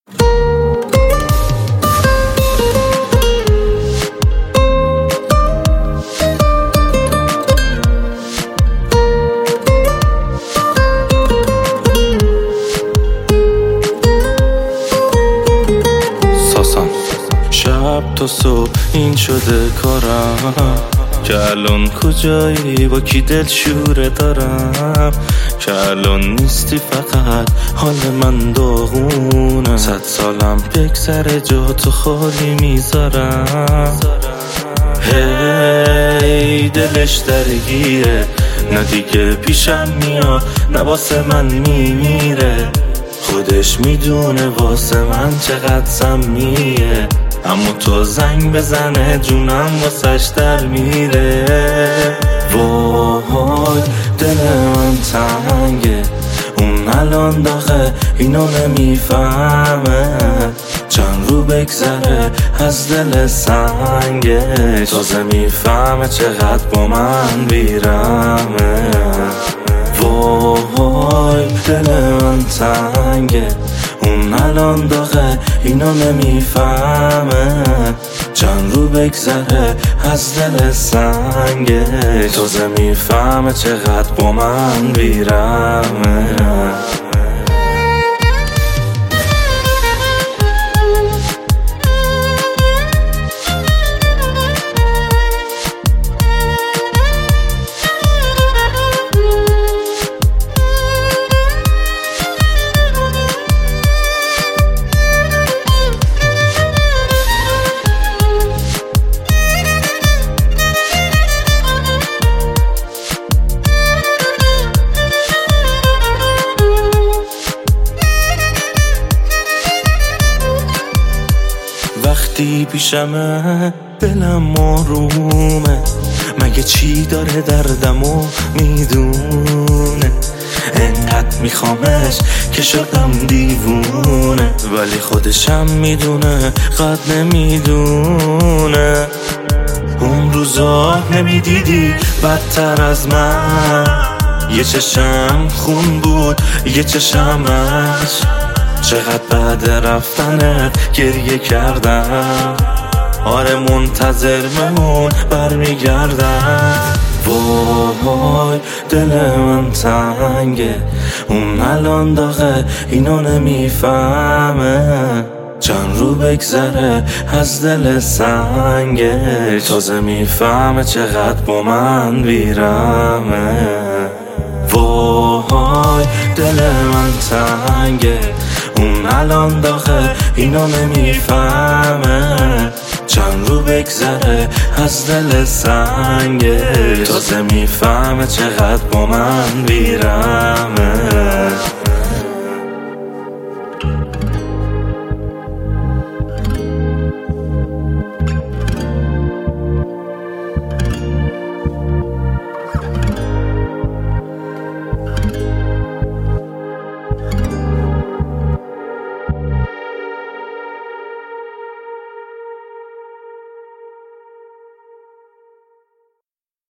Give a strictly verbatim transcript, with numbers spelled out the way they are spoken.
شب تا صبح این شده کارم که الان کجایی، با کی دل شوره دارم، که الان نیستی فقط حال من داغونه. صد سالم بگذره جا تو خالی میذارم. هی دلش درگیره، نه دیگه پیشم میاد نه واسه من میمیره. خودش میدونه واسه من چقدر سمیه، اما تو زنگ بزنه جونم واسش در میره. وای دل من تنگه، اون الان داغه اینو نمیفهمه. چند رو بگذره از دل سنگه، تازه میفهمه چقدر با من بیرمه. وای دل من تنگه، اون الان داغه اینو نمیفهمه. چند رو بگذره از دل سنگه، تازه میفهمه چقدر با من بیرمه. وقتی پیشمه دلم آرومه، مگه چی داره دردمو میدونه. انقدر میخوامش که شدم دیوونه، ولی خودشم میدونه قد نمیدونه. اون روزا نمیدیدی بدتر از من، یه چشم خون بود یه چشمش. چقدر بعد رفتنت گریه کردم، آره منتظر ممون برمیگردم. وای دل من تنگه، اون الان داغه اینو نمیفهمه. چند رو بگذره از دل سنگه، تازه میفهمه چقدر با من بیرمه. وای دل من تنگه، اون الان داغه اینو نمیفهمه. چند رو بگذره از دل سنگه، تازه میفهمه چقدر با من بیرمه.